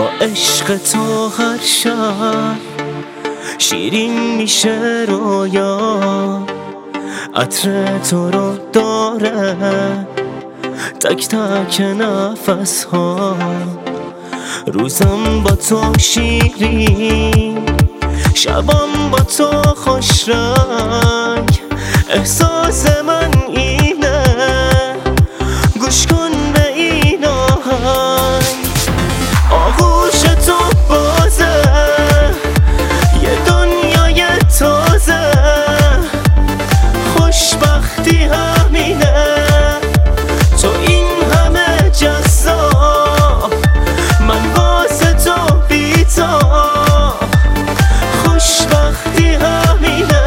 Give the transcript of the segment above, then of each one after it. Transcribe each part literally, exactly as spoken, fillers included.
با عشق تو هر شب شیرین میشه رویا، عطر تو رو داره تک تک نفس ها. روزم با تو شیرین، شبم با تو خوش رنگ. احساس من اینه، گوش کن به این آهنگ. آغوش تو بازه، یه دنیای تازه. خوشبختی همینه، تو این همه جذاب، من واسه تو بی‌تاب. خوشبختی همینه.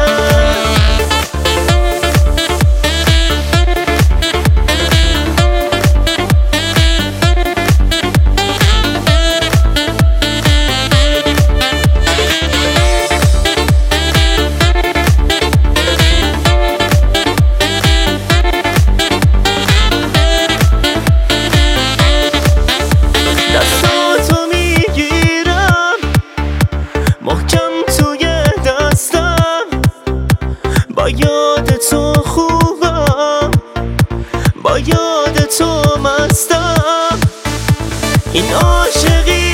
محکم توی دستم، با یاد تو خوبم، با یاد تو مستم. این عاشقی